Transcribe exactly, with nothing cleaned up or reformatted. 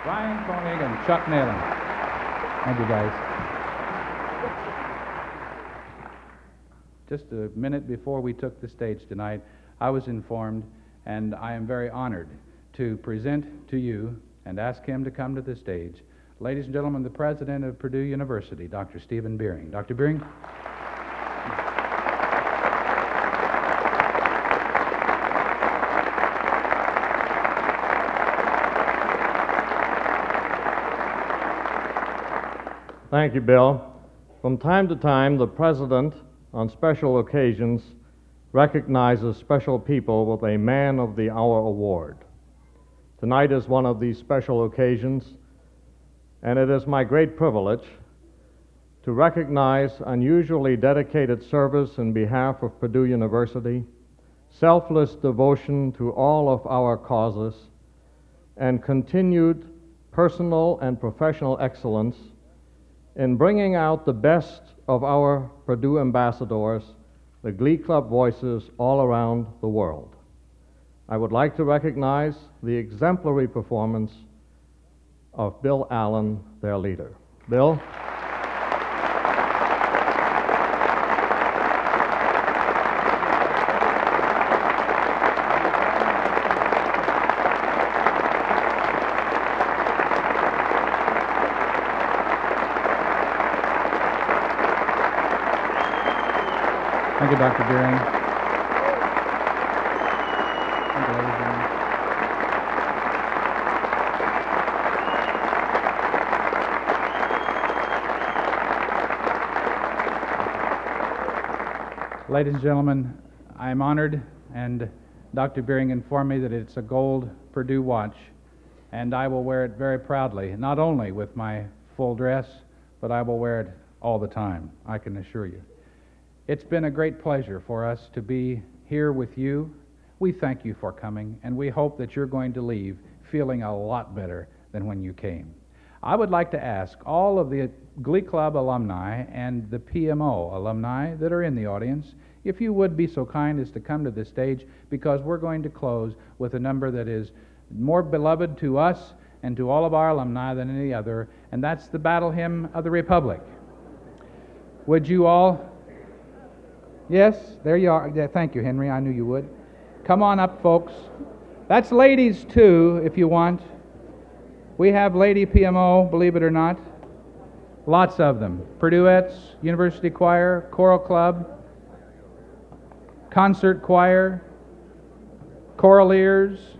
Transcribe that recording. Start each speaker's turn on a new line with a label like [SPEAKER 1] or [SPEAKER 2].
[SPEAKER 1] Brian Koenig and Chuck Nalen. Thank you, guys. Just a minute before we took the stage tonight, I was informed, and I am very honored to present to you and ask him to come to the stage. Ladies and gentlemen, the president of Purdue University, Doctor Stephen Beering. Doctor Beering.
[SPEAKER 2] Thank you, Bill. From time to time, the President, on special occasions, recognizes special people with a Man of the Hour award. Tonight is one of these special occasions, and it is my great privilege to recognize unusually dedicated service in behalf of Purdue University, selfless devotion to all of our causes, and continued personal and professional excellence in bringing out the best of our Purdue ambassadors, the Glee Club voices all around the world. I would like to recognize the exemplary performance of Bill Allen, their leader. Bill?
[SPEAKER 1] Thank you, Doctor Beering. Thank you, ladies and gentlemen. Ladies and gentlemen, I am honored, and Doctor Beering informed me that it's a gold Purdue watch, and I will wear it very proudly, not only with my full dress, but I will wear it all the time, I can assure you. It's been a great pleasure for us to be here with you. We thank you for coming, and we hope that you're going to leave feeling a lot better than when you came. I would like to ask all of the Glee Club alumni and the P M O alumni that are in the audience, if you would be so kind as to come to the stage, because we're going to close with a number that is more beloved to us and to all of our alumni than any other, and that's the Battle Hymn of the Republic. Would you all... Yes, there you are. Yeah, thank you, Henry. I knew you would. Come on up, folks. That's ladies, too, if you want. We have lady P M O, believe it or not. Lots of them. Purduettes, University Choir, Choral Club, Concert Choir, Choraliers,